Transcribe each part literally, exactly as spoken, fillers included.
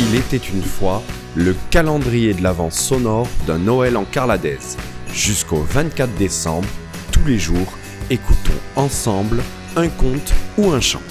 Il était une fois le calendrier de l'Avent sonore d'un Noël en Carladaise. Jusqu'au vingt-quatre décembre, tous les jours, écoutons ensemble un conte ou un chant.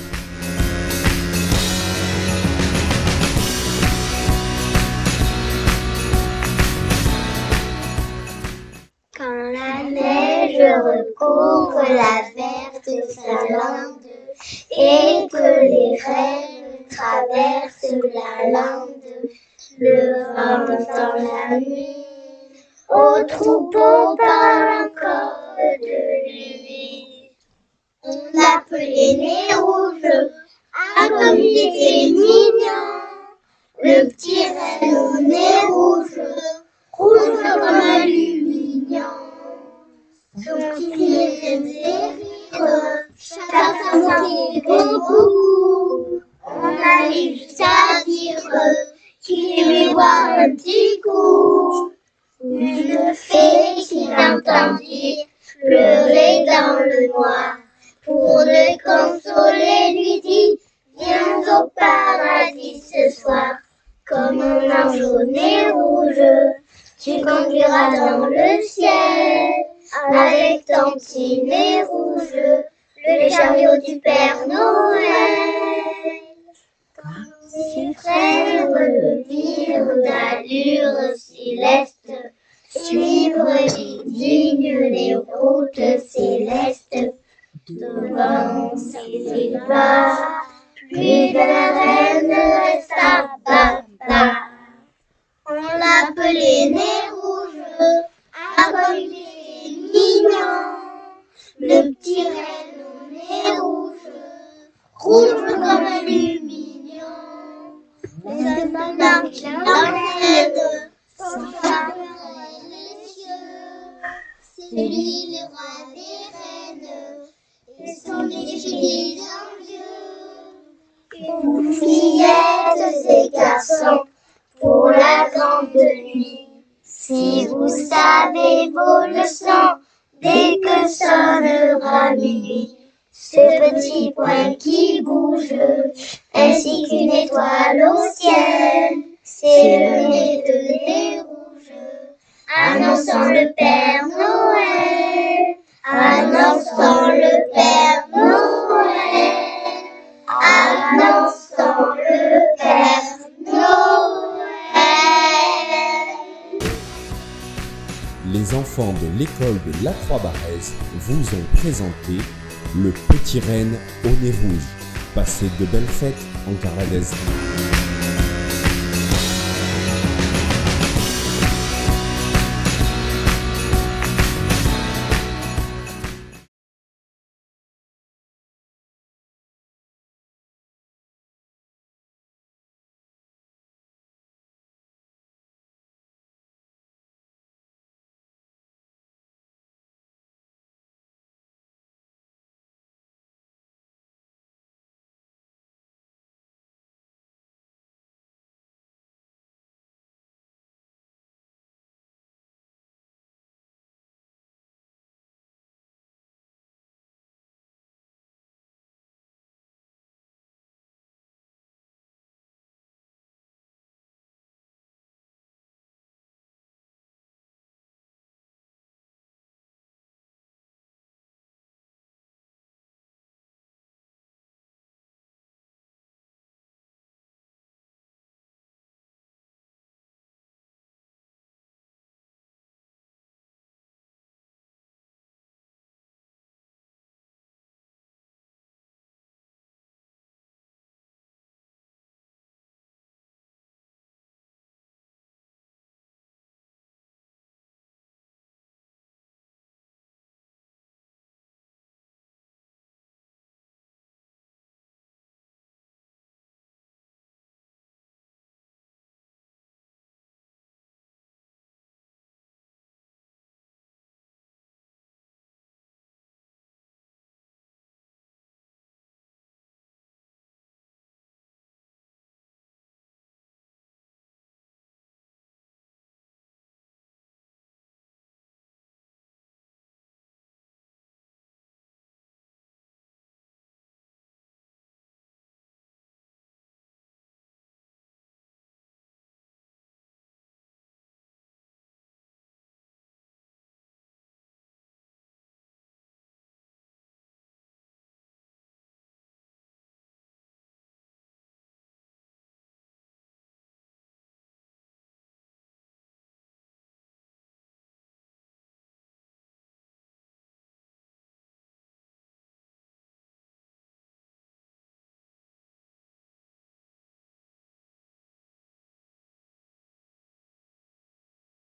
Quand la neige recouvre la verte salande et que les reines traversent la lande, le vent dans la nuit, au troupeau parle encore de lui. On l'appelait nez rouge, ah comme il était mignon, le petit renne au nez rouge, rouge comme aluminium. Son cri faisait rire, chaque fois qu'il fait beaucoup, on allait jusqu'à dire qu'il aimait boire un petit coup. Une fée qui l'entendit pleurer dans le noir, pour le consoler lui dit: viens au paradis ce soir, comme un ange au nez rouge, tu conduiras dans le ciel, avec ton petit nez rouge, le chariot du Père Noël. Quand ses frères le virent d'allure céleste, suivre les dignes les routes célestes, devant ses pas, plus de reine resta bas, bas. On l'appelait nez rouge, ah comme il était mignon, le petit renne au nez rouge, rouge comme aluminium. Mais cependant qu'il entraîne son charme les cieux, c'est lui le roi des reines, et son écurie envieux. Une fillette, ces garçons, pour la grande nuit. Si vous savez vos leçons, dès que sonnera minuit, ce petit point qui bouge, ainsi qu'une étoile au ciel, c'est le nez de nez rouge, annonçant le Père Noël, annonçant le Père Noël, annonçant le Père Noël. Les enfants de l'école de La Croix-Barrez vous ont présenté le petit renne au nez rouge. Passez de belles fêtes en Carladaise.